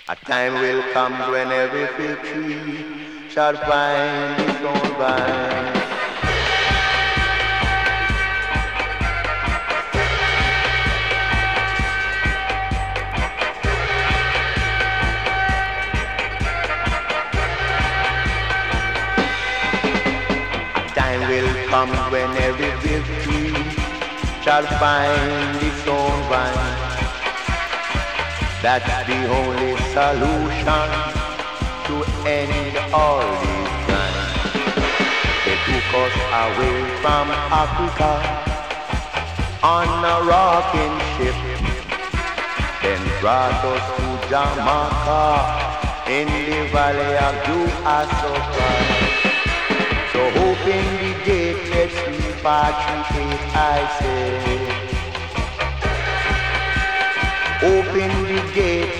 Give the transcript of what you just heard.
A time will come when every fig tree shall find its own vine. Time will come when every fig tree shall find its own vine. That's the only solution to end all these crimes. They took us away from Africa on a rocking ship, then brought us to Jamaica in the valley of Duasoka. So open the gate, let's repatriate, I say. Open the gate.